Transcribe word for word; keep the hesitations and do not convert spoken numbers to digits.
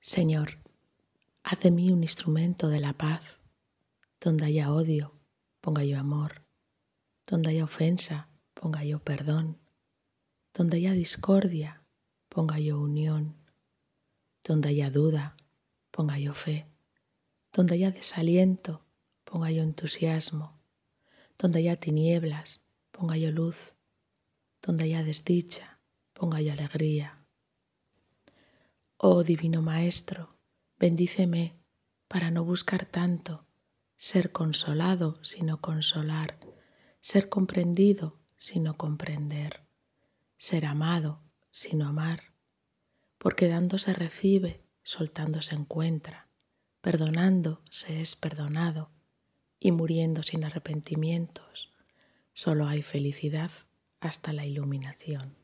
Señor, haz de mí un instrumento de la paz. Donde haya odio, ponga yo amor. Donde haya ofensa, ponga yo perdón. Donde haya discordia, ponga yo unión. Donde haya duda, ponga yo fe. Donde haya desaliento, ponga yo entusiasmo. Donde haya tinieblas, ponga yo luz. Donde haya desdicha, ponga yo alegría. Oh Divino Maestro, bendíceme para no buscar tanto ser consolado sino consolar, ser comprendido sino comprender, ser amado sino amar, porque dando se recibe, soltando se encuentra, perdonando se es perdonado y muriendo sin arrepentimientos, solo hay felicidad hasta la iluminación.